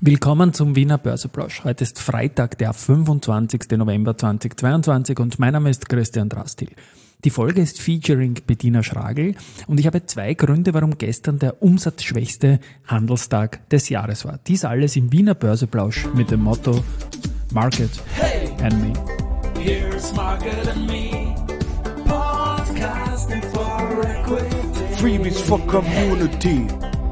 Willkommen zum Wiener Börseplausch. Heute ist Freitag, der 25. November 2022 und mein Name ist Christian Drastil. Die Folge ist featuring Bettina Schragl und ich habe zwei Gründe, warum gestern der umsatzschwächste Handelstag des Jahres war. Dies alles im Wiener Börseplausch mit dem Motto Market and Me. Here's Market and Me, podcasting for equity. Freebies for Community.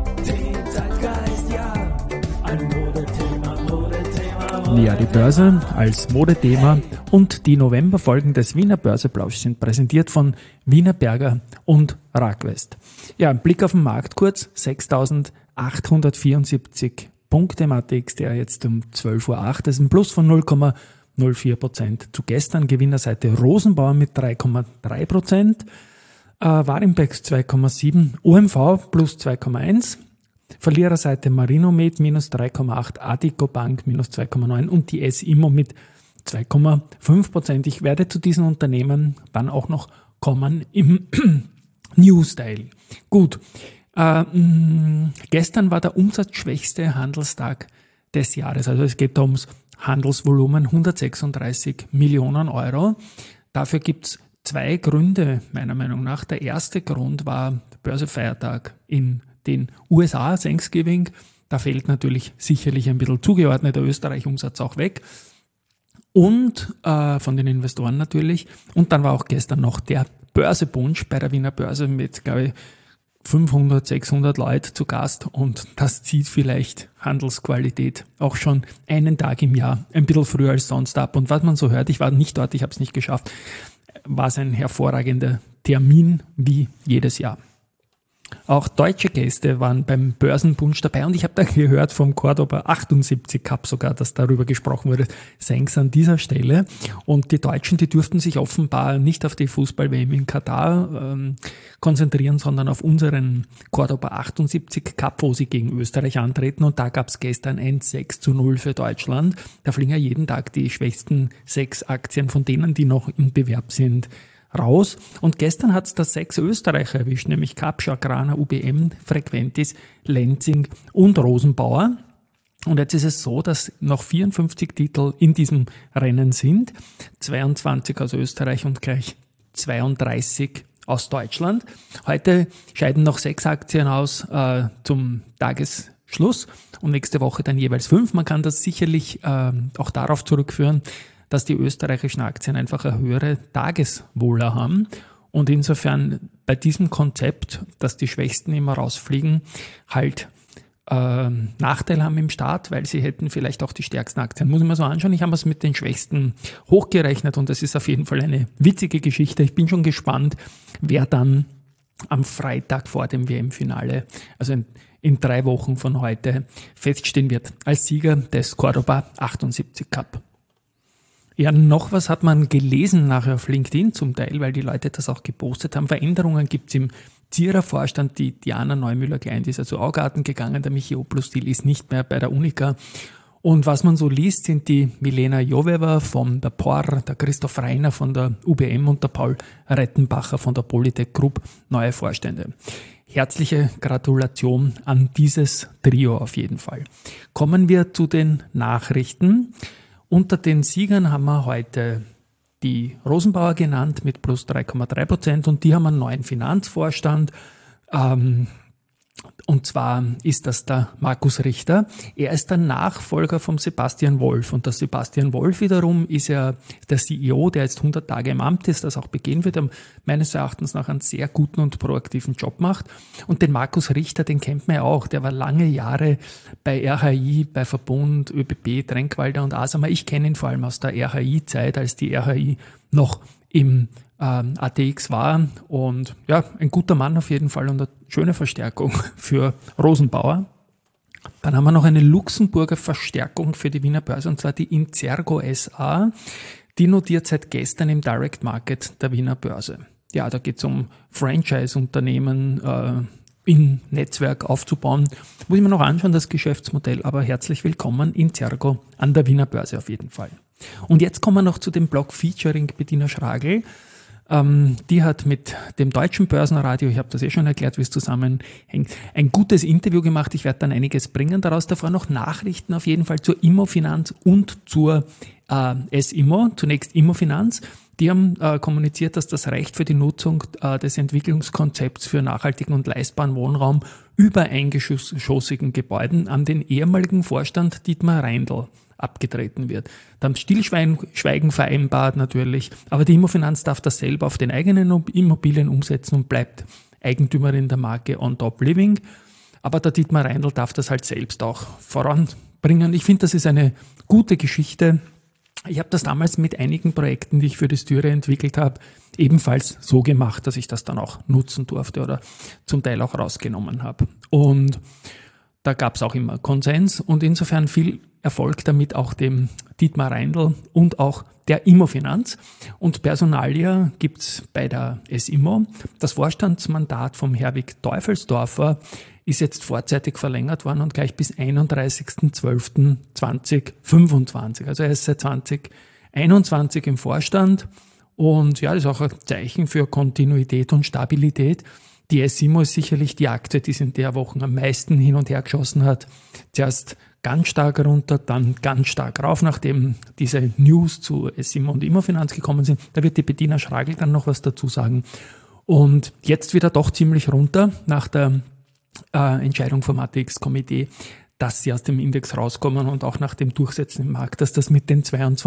Ja, die Börse als Modethema und die Novemberfolgen des Wiener Börseplausch sind präsentiert von Wienerberger und Ragwest. Ja, ein Blick auf den Markt kurz, 6.874 Punkte im ATX, der jetzt um 12.08 Uhr, das ist ein Plus von 0,04% zu gestern. Gewinnerseite Rosenbauer mit 3,3%, Warimpex 2,7%, OMV plus 2,1%. Verliererseite Marinomed minus 3,8%, Addiko Bank minus 2,9% und die S-Immo mit 2,5%. Ich werde zu diesen Unternehmen dann auch noch kommen im News-Style. Gut, gestern war der umsatzschwächste Handelstag des Jahres. Also es geht ums Handelsvolumen 136 Millionen Euro. Dafür gibt es zwei Gründe meiner Meinung nach. Der erste Grund war der Börsefeiertag in den USA, Thanksgiving, da fällt natürlich sicherlich ein bisschen zugeordneter Österreich-Umsatz auch weg und von den Investoren natürlich. Und dann war auch gestern noch der Börsebunsch bei der Wiener Börse mit, glaube ich, 500, 600 Leute zu Gast und das zieht vielleicht Handelsqualität auch schon einen Tag im Jahr ein bisschen früher als sonst ab. Und was man so hört, ich war nicht dort, ich habe es nicht geschafft, war es ein hervorragender Termin wie jedes Jahr. Auch deutsche Gäste waren beim Börsenbunsch dabei und ich habe da gehört vom Cordoba 78 Cup sogar, dass darüber gesprochen wurde. Thanks an dieser Stelle. Und die Deutschen, die dürften sich offenbar nicht auf die Fußball-WM in Katar konzentrieren, sondern auf unseren Cordoba 78 Cup, wo sie gegen Österreich antreten. Und da gab es gestern ein 6:0 für Deutschland. Da fliegen ja jeden Tag die schwächsten 6 Aktien von denen, die noch im Bewerb sind, raus. Und gestern hat es da 6 Österreicher erwischt, nämlich Capscha, Grana, UBM, Frequentis, Lenzing und Rosenbauer. Und jetzt ist es so, dass noch 54 Titel in diesem Rennen sind, 22 aus Österreich und gleich 32 aus Deutschland. Heute scheiden noch 6 Aktien aus zum Tagesschluss und nächste Woche dann jeweils 5. Man kann das sicherlich auch darauf zurückführen, dass die österreichischen Aktien einfach eine höhere Tagesvola haben und insofern bei diesem Konzept, dass die Schwächsten immer rausfliegen, halt Nachteil haben im Start, weil sie hätten vielleicht auch die stärksten Aktien. Muss ich mir so anschauen, ich habe es mit den Schwächsten hochgerechnet und das ist auf jeden Fall eine witzige Geschichte. Ich bin schon gespannt, wer dann am Freitag vor dem WM-Finale, also in 3 Wochen von heute, feststehen wird als Sieger des Cordoba 78 Cup. Ja, noch was hat man gelesen nachher auf LinkedIn zum Teil, weil die Leute das auch gepostet haben. Veränderungen gibt es im Zierer-Vorstand. Die Diana Neumüller-Klein, die ist also Augarten gegangen. Der Michi Oplustil ist nicht mehr bei der Unica. Und was man so liest, sind die Milena Joveva von der POR, der Christoph Reiner von der UBM und der Paul Rettenbacher von der Polytech Group neue Vorstände. Herzliche Gratulation an dieses Trio auf jeden Fall. Kommen wir zu den Nachrichten. Unter den Siegern haben wir heute die Rosenbauer genannt mit plus 3,3% und die haben einen neuen Finanzvorstand. Und zwar ist das der Markus Richter. Er ist der Nachfolger vom Sebastian Wolf. Und der Sebastian Wolf wiederum ist ja der CEO, der jetzt 100 Tage im Amt ist, das auch begehen wird, meines Erachtens nach einen sehr guten und proaktiven Job macht. Und den Markus Richter, den kennt man ja auch. Der war lange Jahre bei RHI, bei Verbund, ÖBB, Tränkwalder und Asama. Ich kenne ihn vor allem aus der RHI-Zeit, als die RHI noch im ATX war und ja, ein guter Mann auf jeden Fall und eine schöne Verstärkung für Rosenbauer. Dann haben wir noch eine Luxemburger Verstärkung für die Wiener Börse und zwar die Inzergo SA. Die notiert seit gestern im Direct Market der Wiener Börse. Ja, da geht es um Franchise-Unternehmen im Netzwerk aufzubauen. Muss ich mir noch anschauen, das Geschäftsmodell, aber herzlich willkommen Inzergo an der Wiener Börse auf jeden Fall. Und jetzt kommen wir noch zu dem Blog Featuring Bettina Schragl. Die hat mit dem Deutschen Börsenradio, ich habe das schon erklärt, wie es zusammenhängt, ein gutes Interview gemacht. Ich werde dann einiges bringen daraus. Davor noch Nachrichten auf jeden Fall zur Immofinanz und zur S-Immo. Zunächst Immofinanz. Die haben kommuniziert, dass das Recht für die Nutzung des Entwicklungskonzepts für nachhaltigen und leistbaren Wohnraum über eingeschossigen Gebäuden an den ehemaligen Vorstand Dietmar Reindl abgetreten wird. Da haben Stillschweigen vereinbart natürlich, aber die Immofinanz darf das selber auf den eigenen Immobilien umsetzen und bleibt Eigentümerin der Marke On Top Living. Aber der Dietmar Reindl darf das halt selbst auch voranbringen. Ich finde, das ist eine gute Geschichte. Ich habe das damals mit einigen Projekten, die ich für die Styre entwickelt habe, ebenfalls so gemacht, dass ich das dann auch nutzen durfte oder zum Teil auch rausgenommen habe. Und da gab es auch immer Konsens und insofern viel Erfolg damit auch dem Dietmar Reindl und auch der Immofinanz. Und Personalia gibt's bei der S-Immo. Das Vorstandsmandat vom Herwig Teufelsdorfer ist jetzt vorzeitig verlängert worden und gleich bis 31.12.2025. Also er ist seit 2021 im Vorstand und ja, das ist auch ein Zeichen für Kontinuität und Stabilität. Die S-Immo ist sicherlich die Aktie, die es in der Woche am meisten hin und her geschossen hat. Zuerst ganz stark runter, dann ganz stark rauf, nachdem diese News zu S-Immo und Immofinanz gekommen sind. Da wird die Bettina Schragl dann noch was dazu sagen. Und jetzt wieder doch ziemlich runter nach der Entscheidung vom ATX-Komitee, dass sie aus dem Index rauskommen und auch nach dem Durchsetzen im Markt, dass das mit den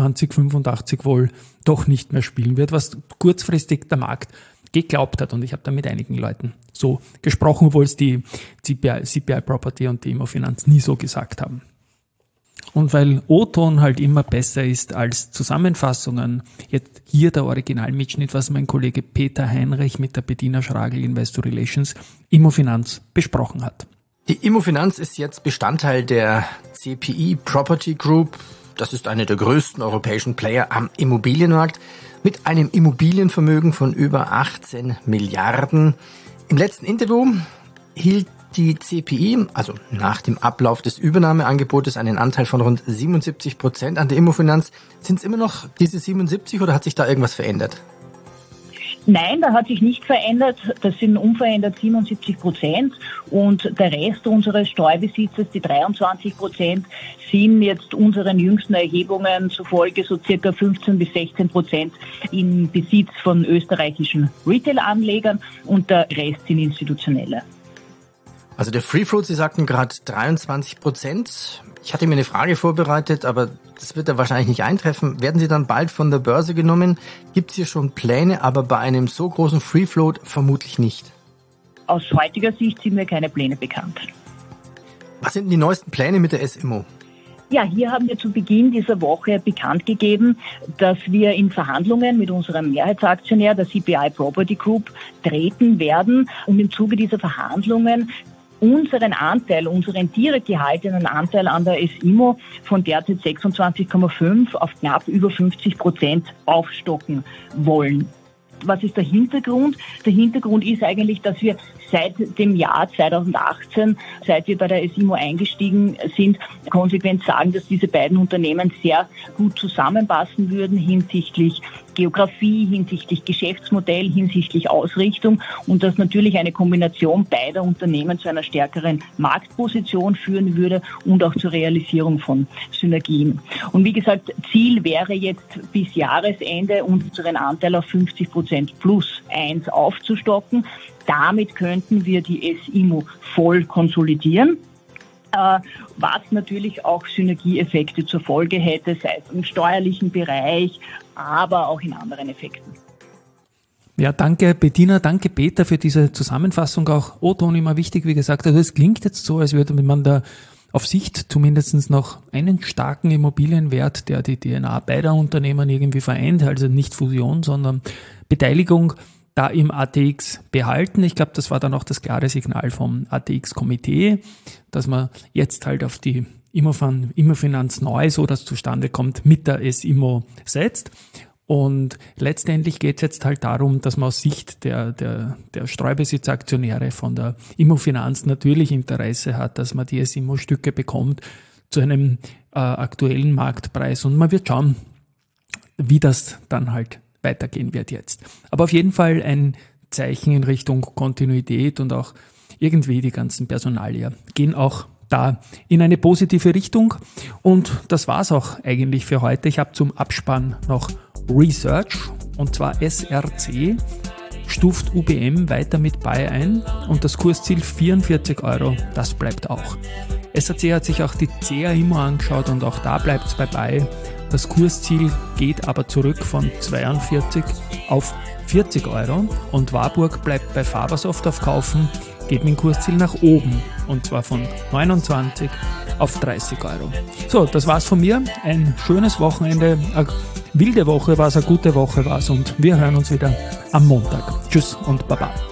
22,85 wohl doch nicht mehr spielen wird, was kurzfristig der Markt geglaubt hat. Und ich habe da mit einigen Leuten so gesprochen, obwohl es die CPI Property und die Immofinanz nie so gesagt haben. Und weil O-Ton halt immer besser ist als Zusammenfassungen, jetzt hier der Originalmitschnitt, was mein Kollege Peter Heinrich mit der Bettina Schragl Investor Relations Immofinanz besprochen hat. Die Immofinanz ist jetzt Bestandteil der CPI Property Group. Das ist eine der größten europäischen Player am Immobilienmarkt mit einem Immobilienvermögen von über 18 Milliarden. Im letzten Interview hielt die CPI, also nach dem Ablauf des Übernahmeangebotes, einen Anteil von rund 77% an der Immofinanz. Sind es immer noch diese 77 oder hat sich da irgendwas verändert? Nein, da hat sich nicht verändert. Das sind unverändert 77% und der Rest unseres Streubesitzes, die 23%, sind jetzt unseren jüngsten Erhebungen zufolge so circa 15-16% im Besitz von österreichischen Retail-Anlegern und der Rest sind institutionelle. Also der Free Float, Sie sagten gerade 23%. Ich hatte mir eine Frage vorbereitet, aber das wird ja wahrscheinlich nicht eintreffen. Werden Sie dann bald von der Börse genommen? Gibt es hier schon Pläne, aber bei einem so großen Free Float vermutlich nicht? Aus heutiger Sicht sind mir keine Pläne bekannt. Was sind die neuesten Pläne mit der S-Immo? Ja, hier haben wir zu Beginn dieser Woche bekannt gegeben, dass wir in Verhandlungen mit unserem Mehrheitsaktionär, der CPI Property Group, treten werden und im Zuge dieser Verhandlungen unseren Anteil, unseren direkt gehaltenen Anteil an der S-Immo von derzeit 26,5 auf knapp über 50% aufstocken wollen. Was ist der Hintergrund? Der Hintergrund ist eigentlich, dass wir seit dem Jahr 2018, seit wir bei der S-Immo eingestiegen sind, konsequent sagen, dass diese beiden Unternehmen sehr gut zusammenpassen würden hinsichtlich Geografie, hinsichtlich Geschäftsmodell, hinsichtlich Ausrichtung und dass natürlich eine Kombination beider Unternehmen zu einer stärkeren Marktposition führen würde und auch zur Realisierung von Synergien. Und wie gesagt, Ziel wäre jetzt bis Jahresende unseren Anteil auf 50% plus 1 aufzustocken. Damit könnten wir die S-Immo voll konsolidieren, was natürlich auch Synergieeffekte zur Folge hätte, sei es im steuerlichen Bereich, aber auch in anderen Effekten. Ja, danke Bettina, danke Peter für diese Zusammenfassung. Auch O-Ton immer wichtig, wie gesagt. Also es klingt jetzt so, als würde man da auf Sicht zumindest noch einen starken Immobilienwert, der die DNA beider Unternehmen irgendwie vereint, also nicht Fusion, sondern Beteiligung, da im ATX behalten. Ich glaube, das war dann auch das klare Signal vom ATX-Komitee, dass man jetzt halt auf die Immofinanz neu, so dass zustande kommt, mit der S-Immo setzt. Und letztendlich geht es jetzt halt darum, dass man aus Sicht der Streubesitzaktionäre von der Immofinanz natürlich Interesse hat, dass man die S-Immo-Stücke bekommt zu einem aktuellen Marktpreis. Und man wird schauen, wie das dann halt weitergehen wird jetzt. Aber auf jeden Fall ein Zeichen in Richtung Kontinuität und auch irgendwie die ganzen Personalien gehen auch da in eine positive Richtung. Und das war's auch eigentlich für heute. Ich habe zum Abspann noch Research, und zwar SRC stuft UBM weiter mit Buy ein und das Kursziel 44 €, das bleibt auch. SRC hat sich auch die CA Immo angeschaut und auch da bleibt es bei Buy. Das Kursziel geht aber zurück von 42 auf 40 € und Warburg bleibt bei Fabersoft auf Kaufen, geht mit dem Kursziel nach oben und zwar von 29 auf 30 €. So, das war's von mir. Ein schönes Wochenende, eine wilde Woche war's, eine gute Woche war's und wir hören uns wieder am Montag. Tschüss und Baba.